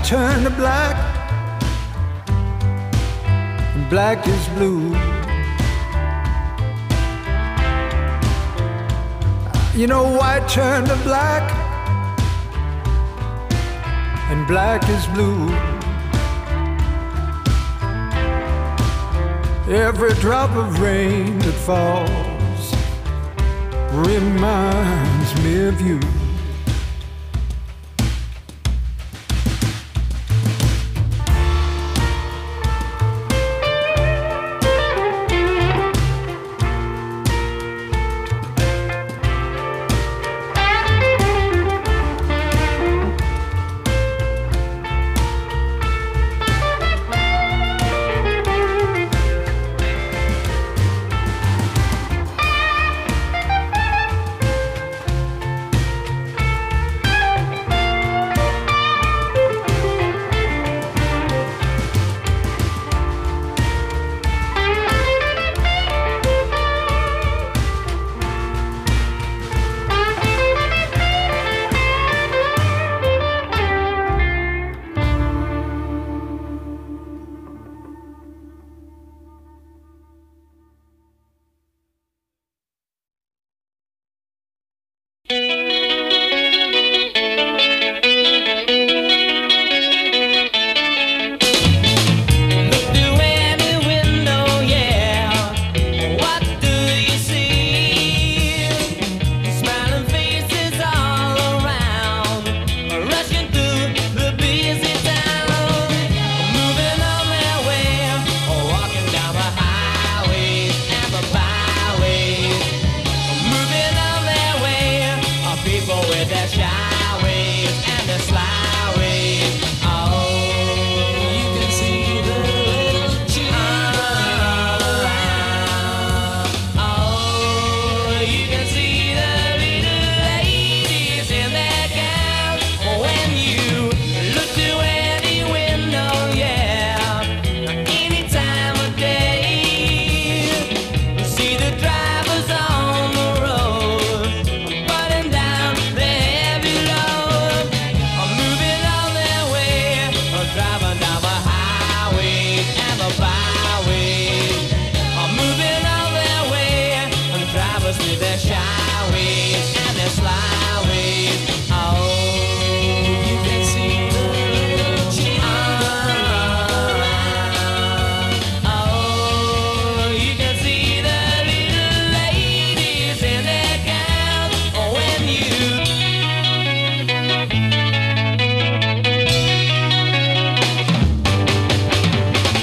turn to black, and black is blue. You know, white turn to black, and black is blue. Every drop of rain that falls reminds me of you.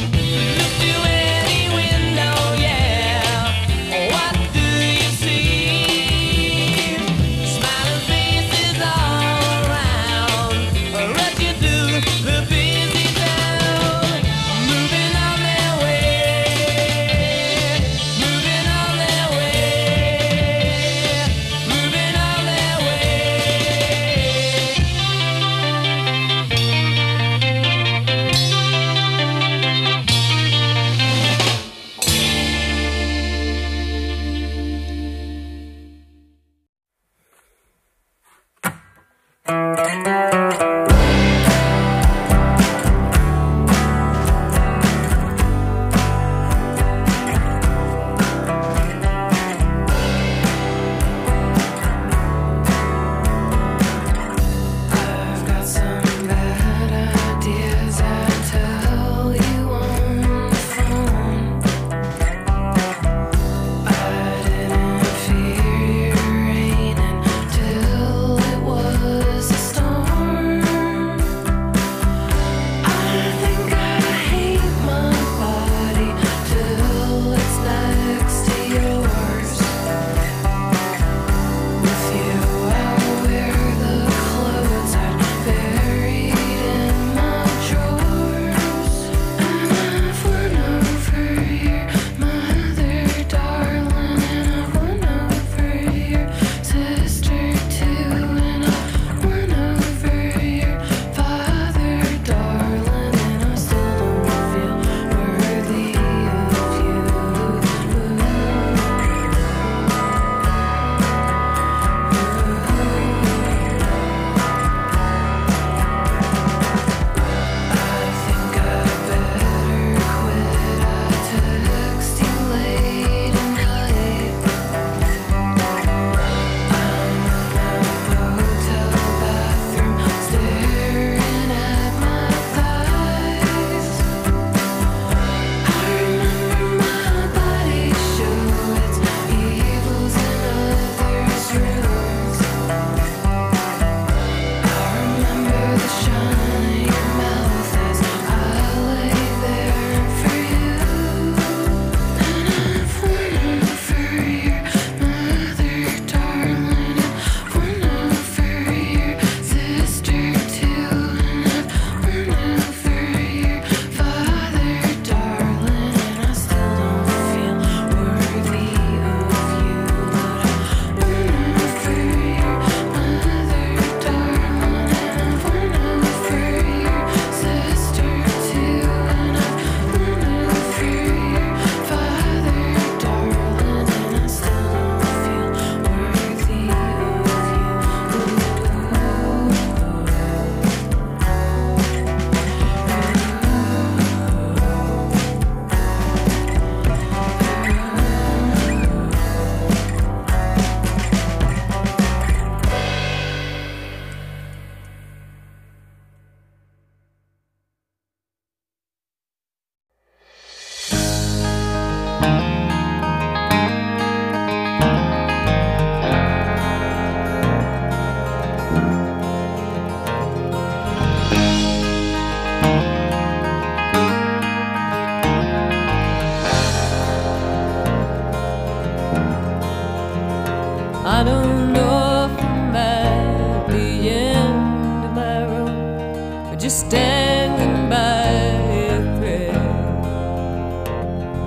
See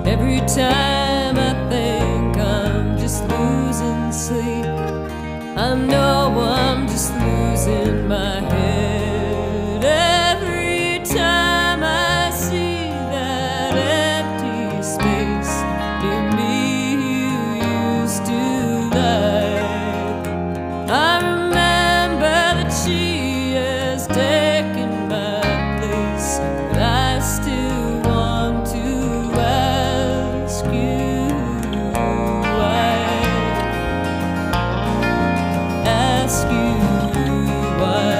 Every time I think I'm just losing sleep, I know I'm just losing my head. Every time I see that empty space near me you used to like, I remember that she has taken my place, but I still want to ask you why. Ask you why.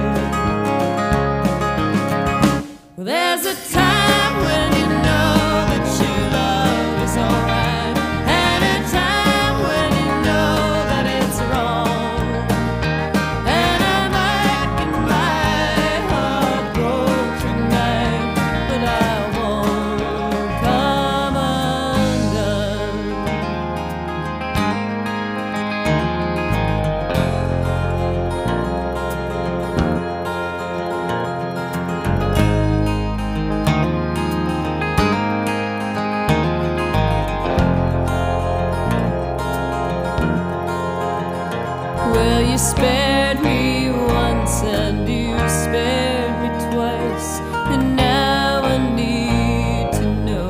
Well, there's a time when you know that your love is alright, and a time when you know that it's wrong. And I'm making my heart broke tonight, but I won't come undone. Well, you spared me once and you spared me twice, and now I need to know.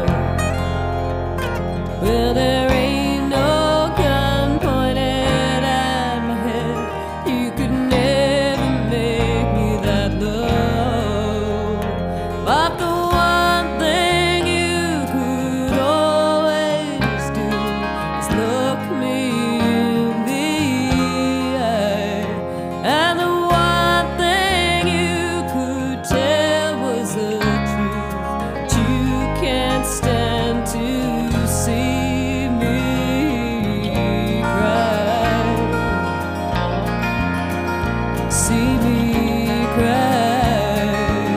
Well, there ain't no gun pointed at my head. You could never make me that low. But the one thing you could always do is look me in the eye. And the one thing you could tell was the truth, but you can't stand to see me cry. See me cry.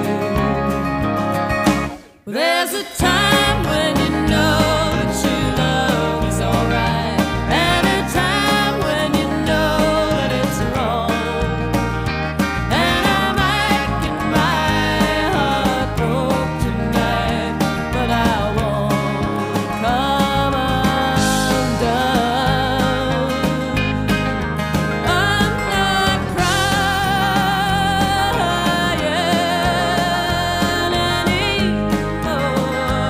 There's a time when you know that your love is alright, and a time when you know that it's wrong. And I'm making my heart broke tonight, but I won't come undone. I'm not crying anymore.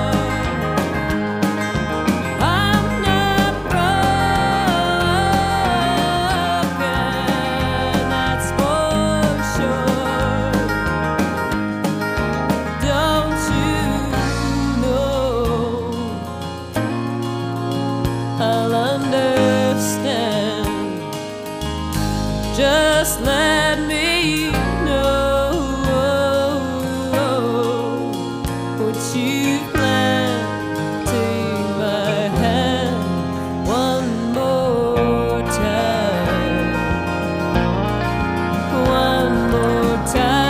I'm not broken, that's for sure. Don't you know I'll understand? Just let me know what you plan. Take my hand one more time, one more time.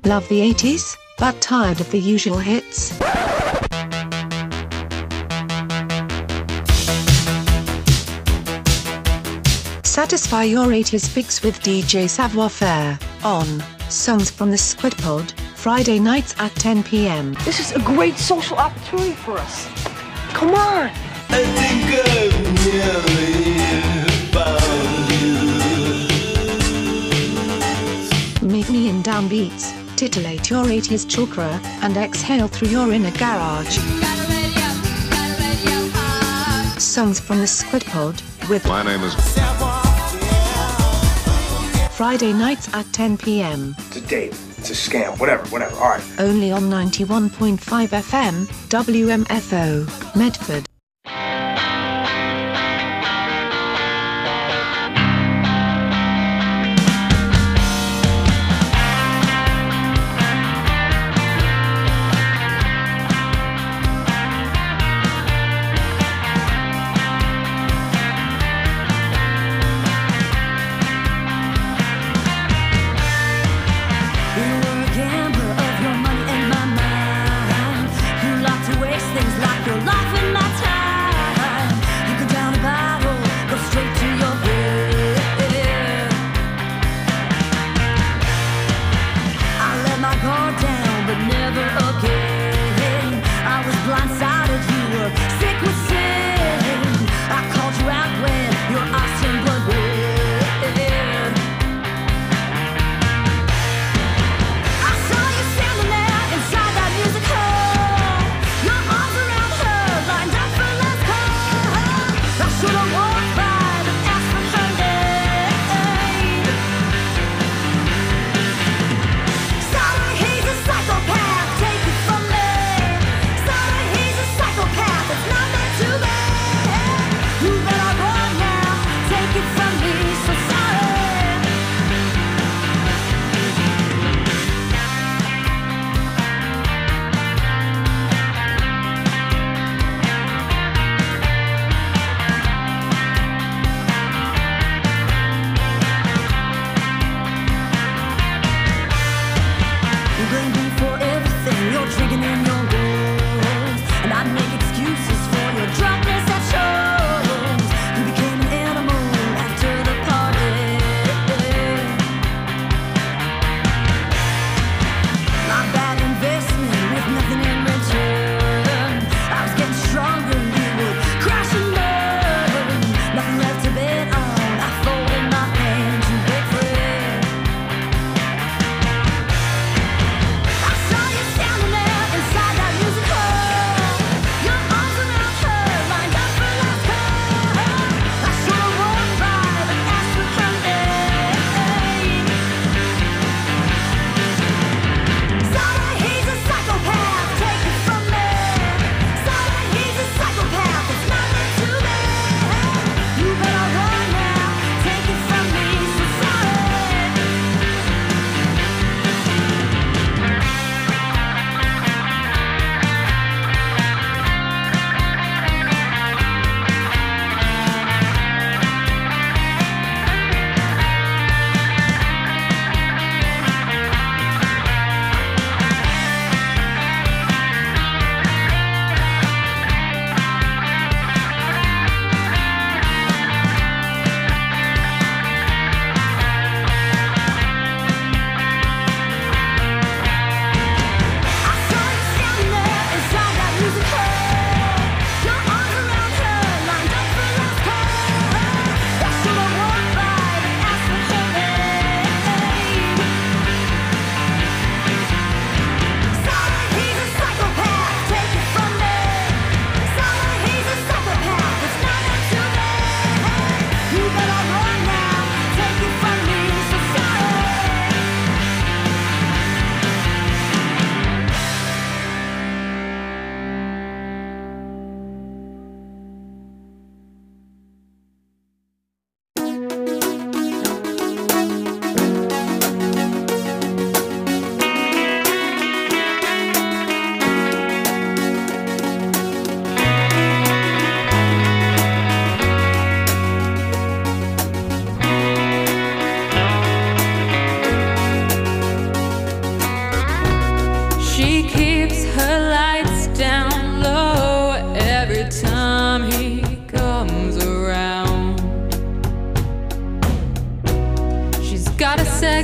Love the 80s, but tired of the usual hits? Satisfy your 80s fix with DJ Savoir Faire on Songs from the Squid Pod, Friday nights at 10 p.m. This is a great social opportunity for us. Come on! I think I've nearly found you. Meet me in downbeats, titillate your 80s chakra, and exhale through your inner garage. Songs from the Squid Pod with My name is Friday nights at 10 p.m. It's a date. It's a scam. Whatever. All right. Only on 91.5 FM, WMFO, Medford.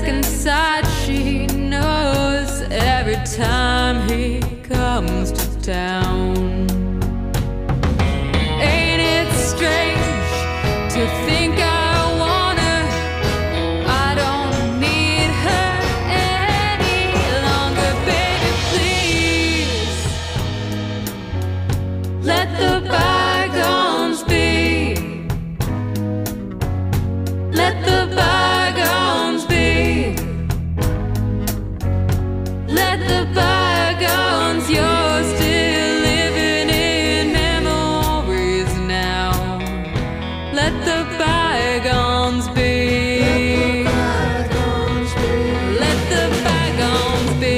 sick inside, she knows every time he comes to town. Ain't it strange to think I want her? I don't need her any longer, baby, please. Let the bygones be. Let the bygones be. Let the bygones, you're still living in memories now. Let the bygones be. Let the bygones be.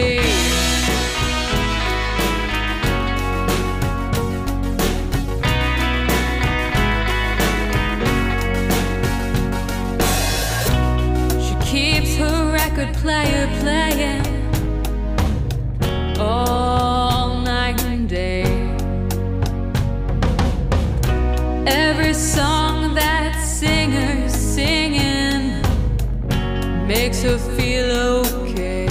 She keeps her record player playing all night and day. Every song that singer's singing makes her feel okay.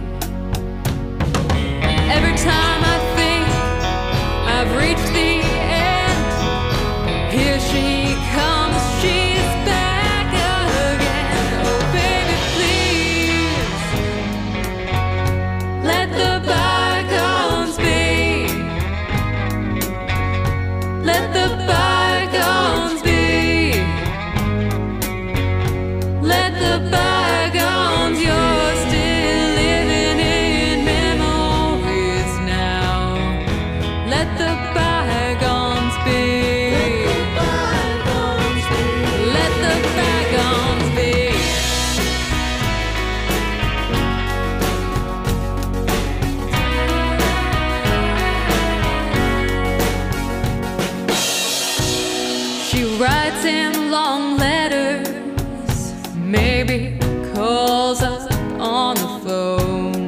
Every time I think I've reached the end, here she comes, she's back again. Oh baby, please, let the bygones be. Let the bygones be. Let the bygones, you're still living in memories now. Let the bygones be. Let the bygones be. She writes in long letters, maybe calls us on the phone.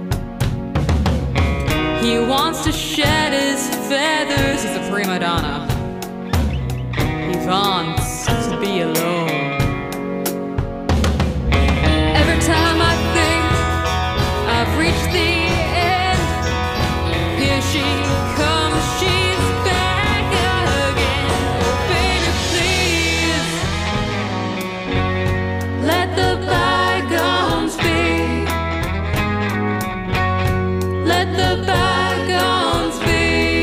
He wants to shed his feathers, he's a prima donna. He wants to be alone. Every time I think I've reached the end, here she comes, she's back again. Oh baby, please, let the bygones be. Let the bygones be.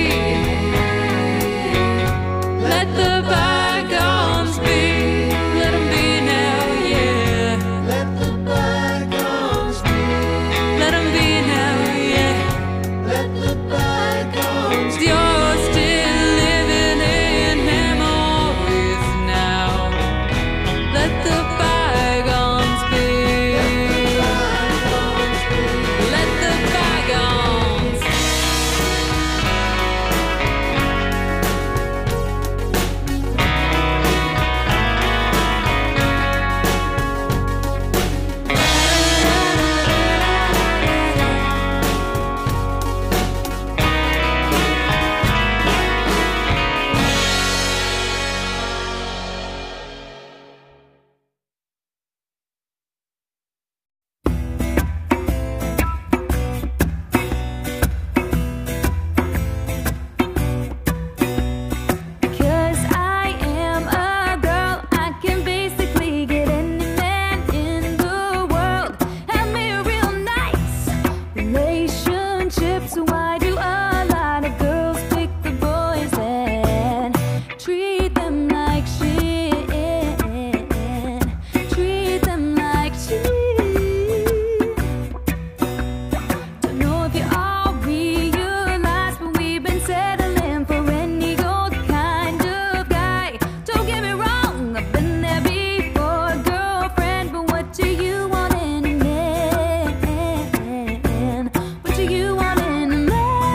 Let the bygones be. Let them be now, yeah. Let the bygones be. Let them be now, yeah. Let the bygones be. You're still living in memories now. Let the bygones be. Let the bygones. Because I am a girl, I can basically get any man in the world. Have me a real nice relationship, so why do a lot of girls pick the boys and treat them like shit? Treat them like shit. Don't know if you all realize, but we've been settling for any old kind of guy. Don't get me wrong, I've been there before, girlfriend, but what do you want in a man? What do you want in a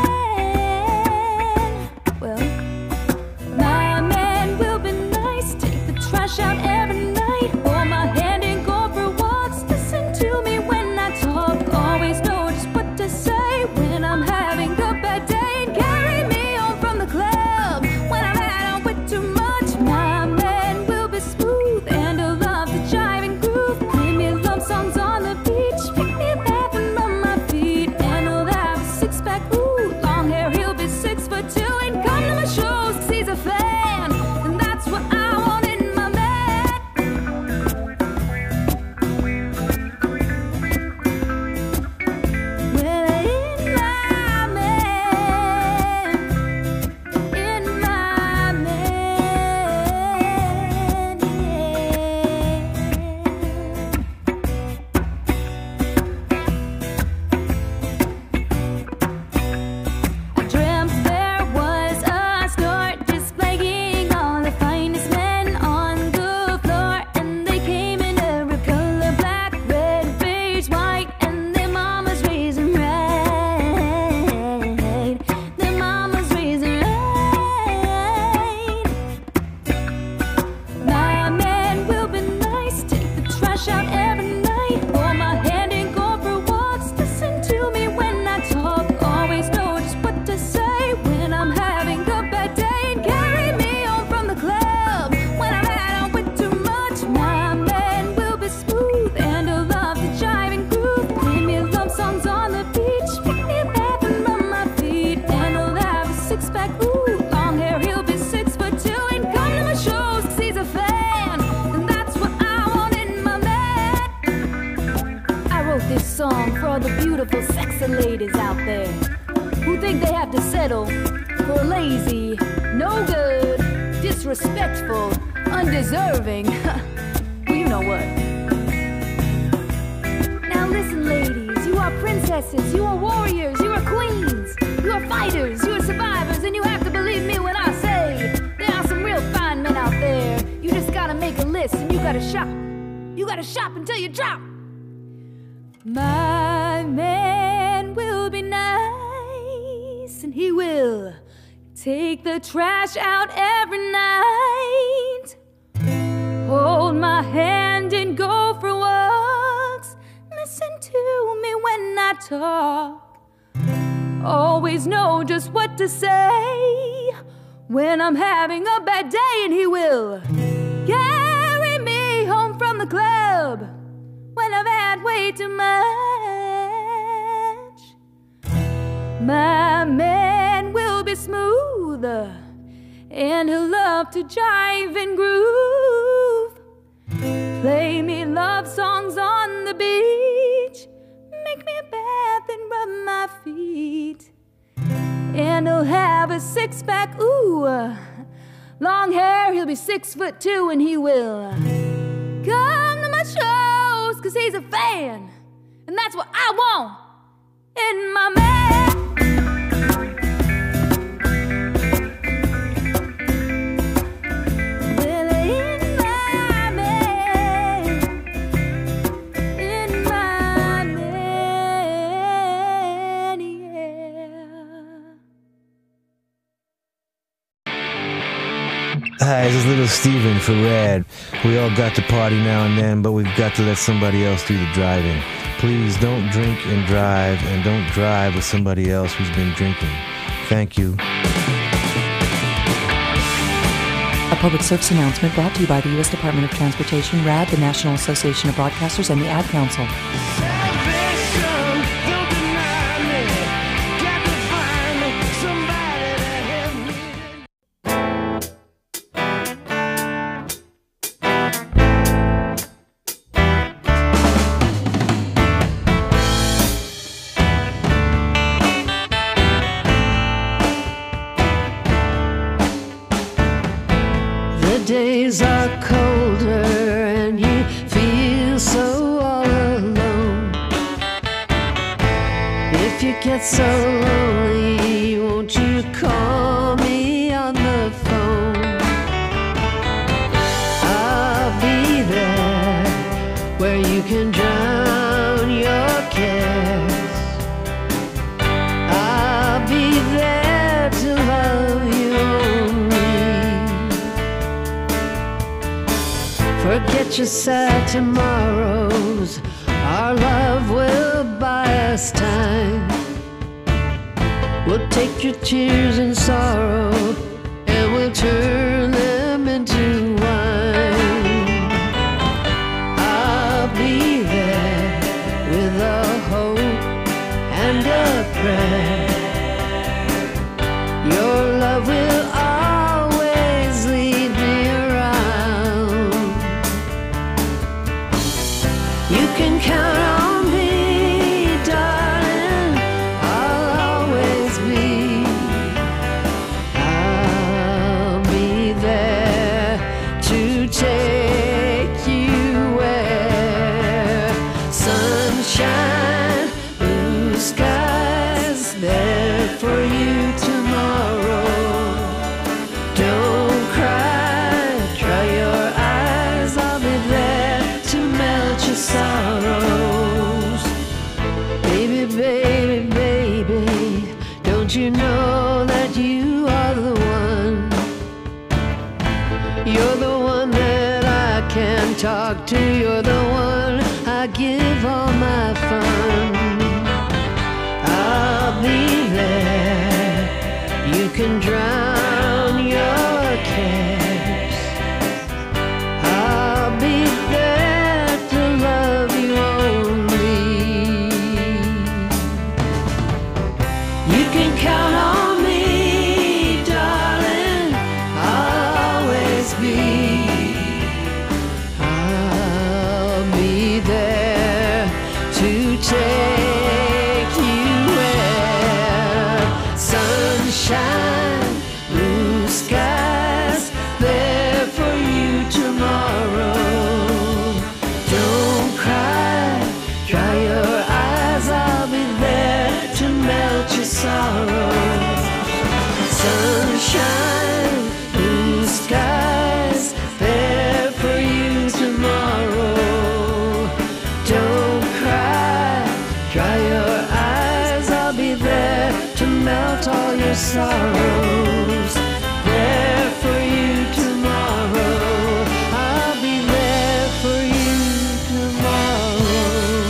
man? Well, my man will be nice, take the trash out every night, hold my hand and go for walks, listen to me when I talk, always know just what to say when I'm having a bad day, and carry me home from the club when I've had out with too much. My man will be smooth and he'll love to jive and groove, play me love songs on the song for all the beautiful, sexy ladies out there who think they have to settle for lazy, no good, disrespectful, undeserving. Well, you know what? Now listen, ladies, you are princesses, you are warriors, you are queens, you are fighters, you are survivors, and you have to believe me when I say there are some real fine men out there. You just gotta make a list and you gotta shop. You gotta shop until you drop. My man will be nice, and he will take the trash out every night. Hold my hand and go for walks. Listen to me when I talk. Always know just what to say when I'm having a bad day, and he will carry me home from the club when I've had way too much. My man will be smooth, and he'll love to jive and groove. Play me love songs on the beach, make me a bath and rub my feet. And he'll have a six-pack, ooh, long hair, he'll be 6'2", and he will come to my shows, 'cause he's a fan, and that's what I want in my man. Well, in my man, in my man, yeah. Hi, this is Little Steven for Rad. We all got to party now and then, but we've got to let somebody else do the driving. Please don't drink and drive, and don't drive with somebody else who's been drinking. Thank you. A public service announcement brought to you by the U.S. Department of Transportation, RAD, the National Association of Broadcasters, and the Ad Council. Days are colder and you feel so all alone. If you get so lonely, won't you call me on the phone? I'll be there where you can drown your cares. I'll be there to love you only. Forget your sad tomorrows, our love will buy us time. We'll take your tears and sorrow and we'll turn them into wine. I'll be there with a hope and a prayer. Your love will always lead me around. You can count on me, darling, I'll always be. I'll be there to take you where sunshine, blue skies, there for you tomorrow. Don't cry, dry your eyes, I'll be there to melt your sorrows. Baby, baby, baby, don't you know that you are the one? You're the one that I can talk to, you're the one I give all my fun. I'll be there, you can drown your cares. I'll be there to love you only. You can count on me, darling, I'll always be. I'll be there to take sorrows. There for you tomorrow. I'll be there for you tomorrow.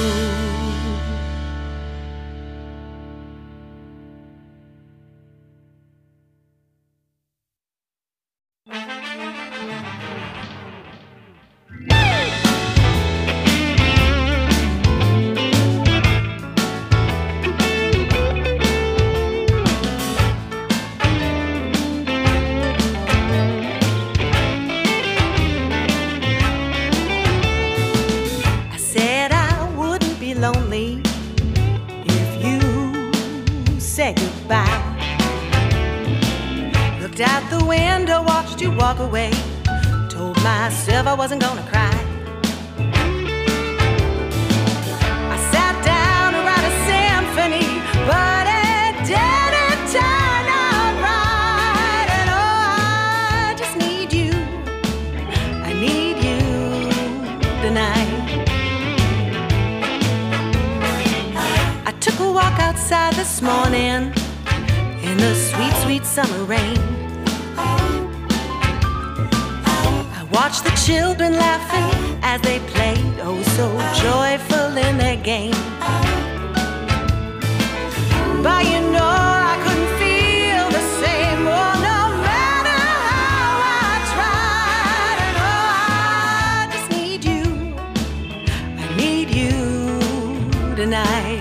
I said I wouldn't be lonely if you said goodbye. Looked out the window, watched you walk away. Told myself I wasn't gonna cry. I sat down to write a symphony, but it didn't turn out right. And oh, I just need you. I need you tonight. I took a walk outside this morning in the sweet, sweet summer rain. I watched the children laughing as they played, oh so joyful in their game. But you know I couldn't feel the same, oh no matter how I tried. And oh, I just need you. I need you tonight.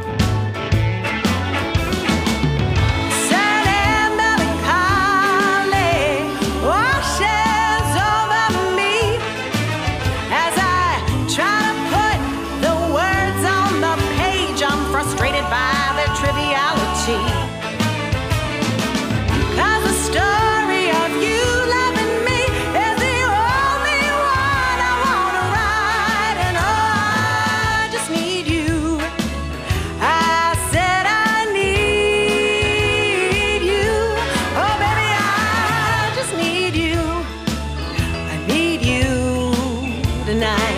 Sad and melancholy washes over me as I try to put the words on the page. I'm frustrated by the triviality. 'Cause the story of you loving me is the only one I wanna write. And oh, I just need you. I said I need you. Oh baby, I just need you. I need you tonight.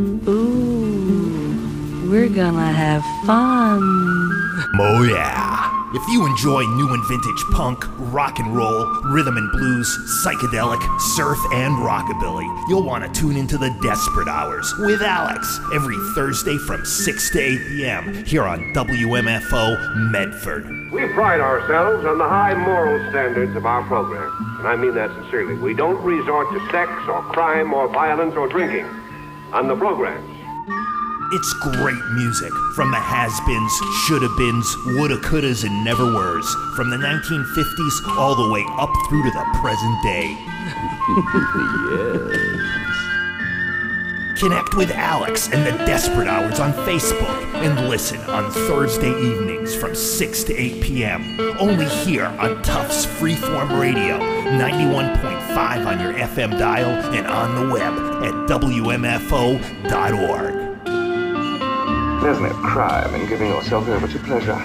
Ooh, we're gonna have fun. Oh yeah. If you enjoy new and vintage punk, rock and roll, rhythm and blues, psychedelic, surf, and rockabilly, you'll want to tune into the Desperate Hours with Alex every Thursday from 6 to 8 p.m. here on WMFO Medford. We pride ourselves on the high moral standards of our program, and I mean that sincerely. We don't resort to sex or crime or violence or drinking on the programs. It's great music from the has-beens, shoulda-beens, woulda, couldas, and never-weres, from the 1950s all the way up through to the present day. Yes. Connect with Alex and the Desperate Hours on Facebook and listen on Thursday evenings from 6 to 8 p.m. only here on Tufts Freeform Radio, 91.5 on your FM dial and on the web at WMFO.org. There's no crime in giving yourself over to pleasure.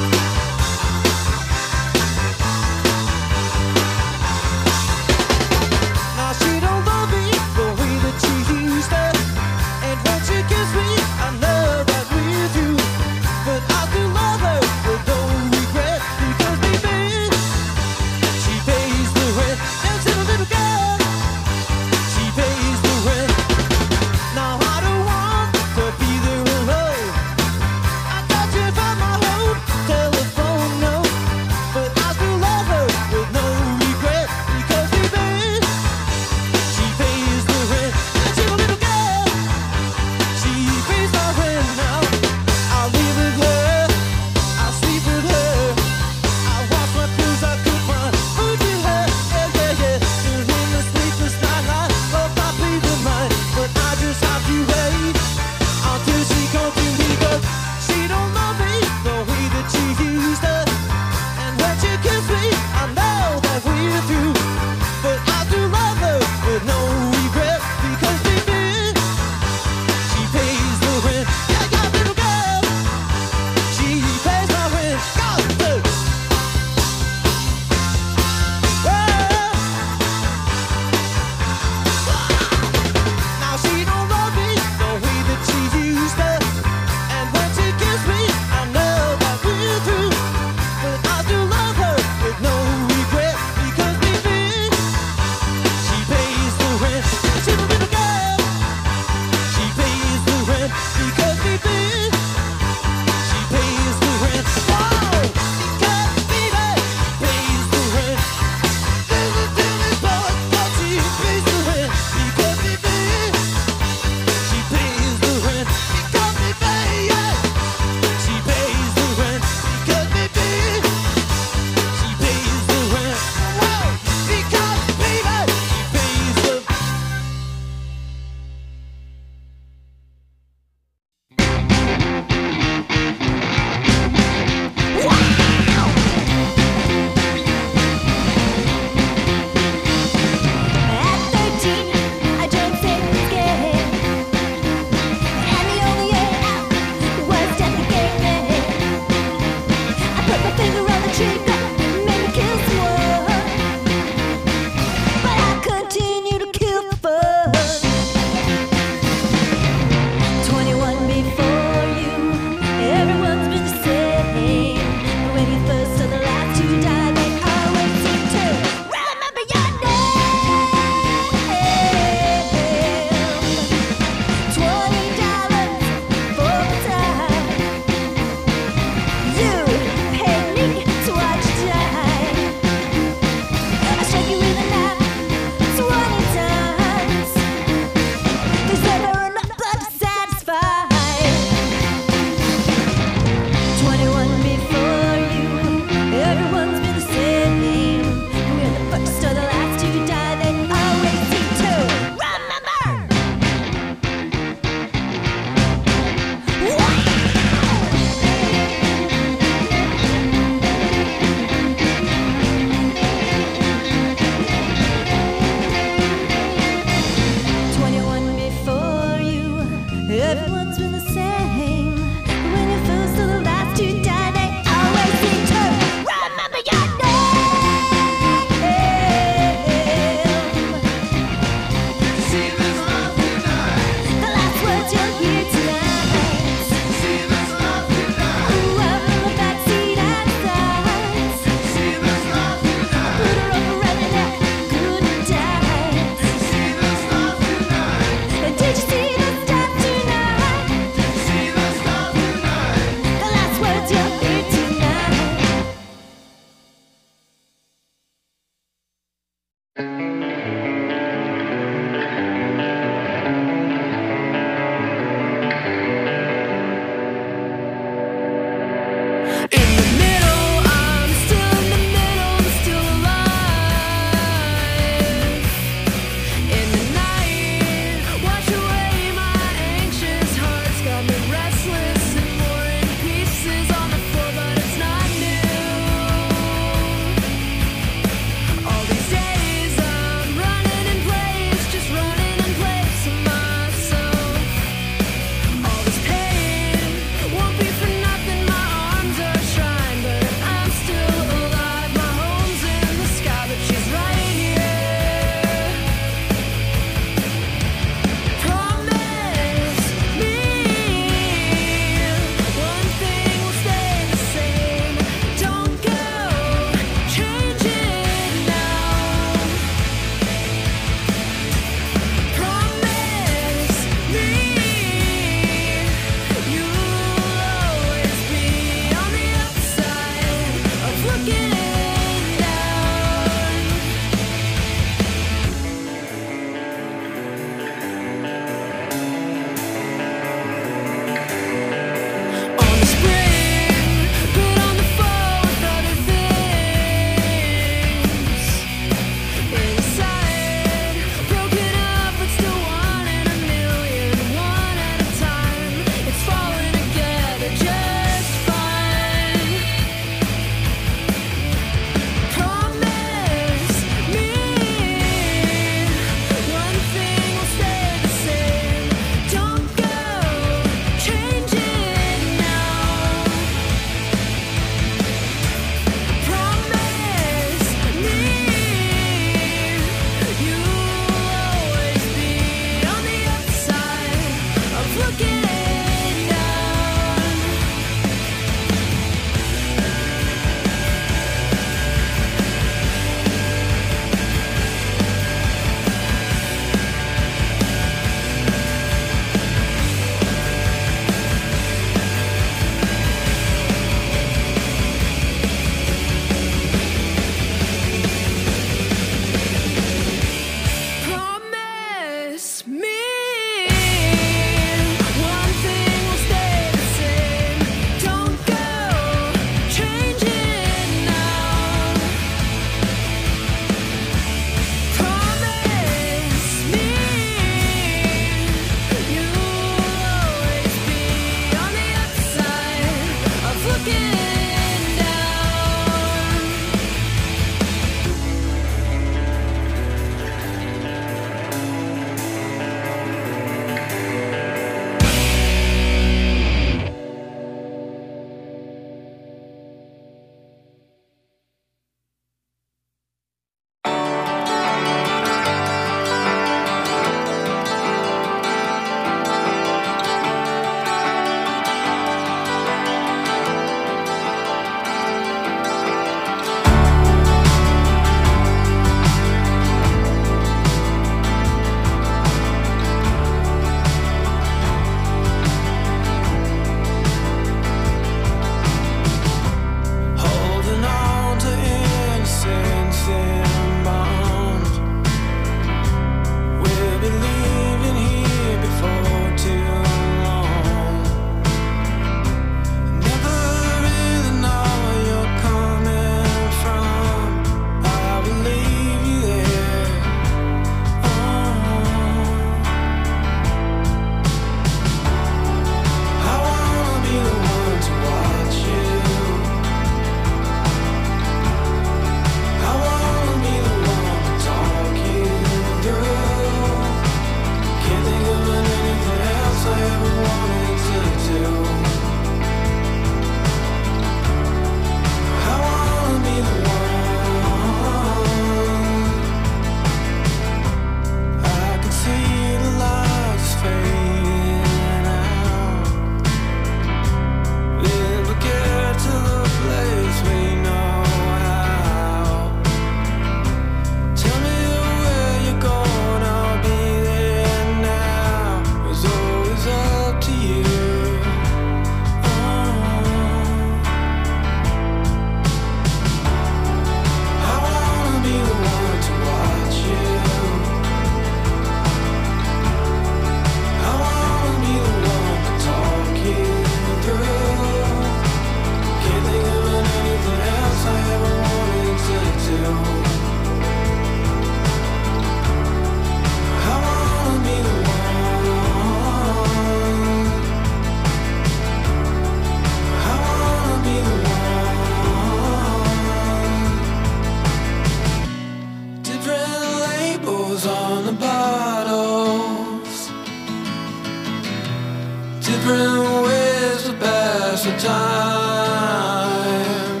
different ways to pass the time.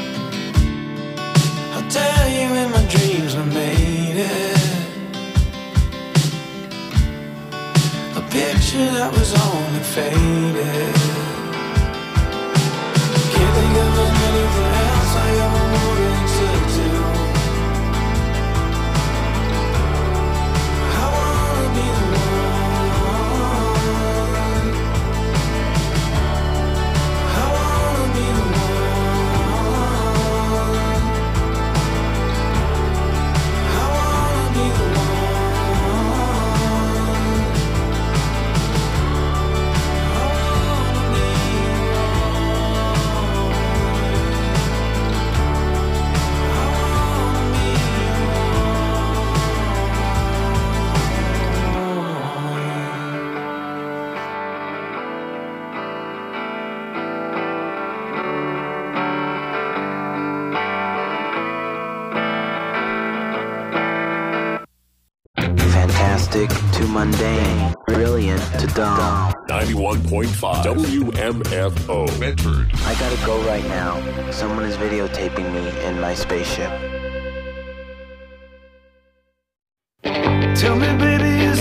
I'll tell you in my dreams I made it. A picture that was only faded. Can't think of anything else I ever wanted to do. I wanna be the one. I wanna be the one. I wanna be the Fantastic to mundane, brilliant to dumb. 91.5 WMFO Medford. I gotta go right now. Someone is videotaping me in my spaceship. Tell me, baby, is